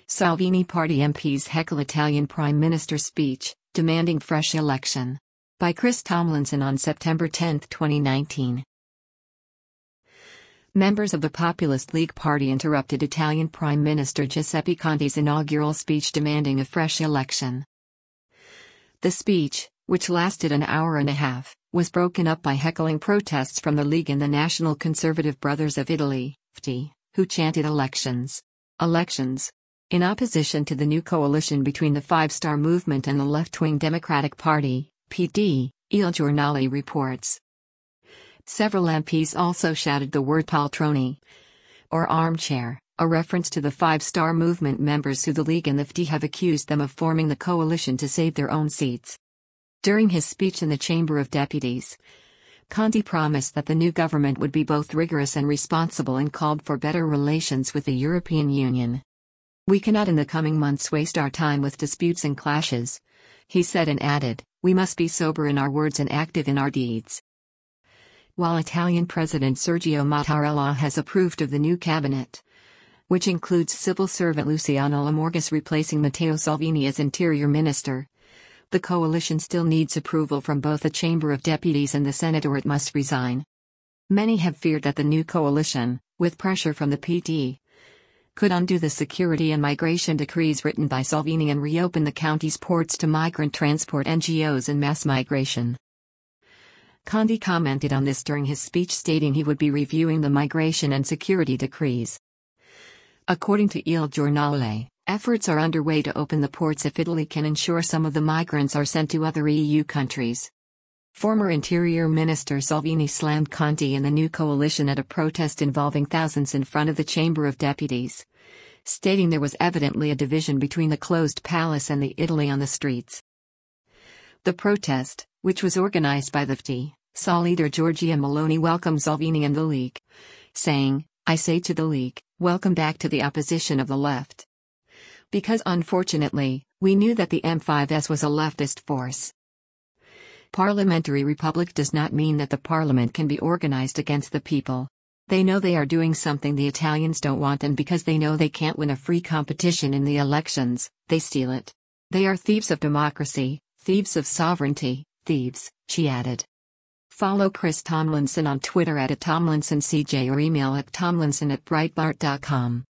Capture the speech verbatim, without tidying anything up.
Salvini Party M Ps heckle Italian Prime Minister speech, demanding fresh election. By Chris Tomlinson on September tenth, twenty nineteen. Members of the Populist League Party interrupted Italian Prime Minister Giuseppe Conte's inaugural speech demanding a fresh election. The speech, which lasted an hour and a half, was broken up by heckling protests from the League and the National Conservative Brothers of Italy, F T I, who chanted elections. Elections. In opposition to the new coalition between the Five Star Movement and the left-wing Democratic Party, P D, Il Giornale reports. Several M Ps also shouted the word poltroni, or armchair, a reference to the Five Star Movement members who the League and the F T I have accused them of forming the coalition to save their own seats. During his speech in the Chamber of Deputies, Conte promised that the new government would be both rigorous and responsible and called for better relations with the European Union. "We cannot in the coming months waste our time with disputes and clashes," he said, and added, "We must be sober in our words and active in our deeds." While Italian President Sergio Mattarella has approved of the new cabinet, which includes civil servant Luciano Lamorgese replacing Matteo Salvini as Interior Minister, the coalition still needs approval from both the Chamber of Deputies and the Senate, or it must resign. Many have feared that the new coalition, with pressure from the P D, could undo the security and migration decrees written by Salvini and reopen the county's ports to migrant transport, N G Os and mass migration. Conte commented on this during his speech, stating he would be reviewing the migration and security decrees. According to Il Giornale, efforts are underway to open the ports if Italy can ensure some of the migrants are sent to other E U countries. Former Interior Minister Salvini slammed Conte and the new coalition at a protest involving thousands in front of the Chamber of Deputies, stating there was evidently a division between the closed palace and the Italy on the streets. The protest, which was organized by the F T I, saw leader Giorgia Meloni welcome Salvini and the League, saying, "I say to the League, welcome back to the opposition of the left. Because unfortunately, we knew that the M five S was a leftist force." Parliamentary republic does not mean that the parliament can be organized against the people. They know they are doing something the Italians don't want, and because they know they can't win a free competition in the elections, they steal it. They are thieves of democracy, thieves of sovereignty, thieves, she added. Follow Chris Tomlinson on Twitter at Tomlinson C J or email at tomlinson at breitbart dot com.